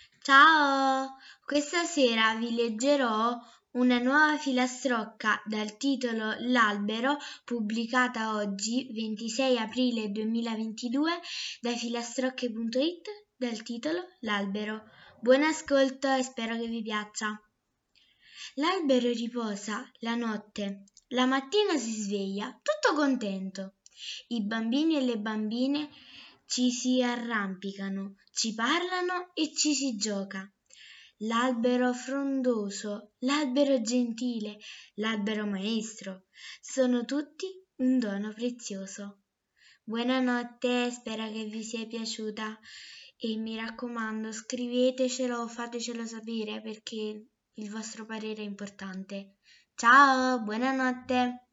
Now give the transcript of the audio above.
Ciao! Questa sera vi leggerò una nuova filastrocca dal titolo L'albero, pubblicata oggi, 26 aprile 2022, da filastrocche.it dal titolo L'albero. Buon ascolto e spero che vi piaccia. L'albero riposa la notte, la mattina si sveglia, tutto contento. I bambini e le bambine ci si arrampicano, ci parlano e ci si gioca. L'albero frondoso, l'albero gentile, l'albero maestro, sono tutti un dono prezioso. Buonanotte, spero che vi sia piaciuta e mi raccomando, scrivetecelo, fatecelo sapere perché il vostro parere è importante. Ciao, buonanotte!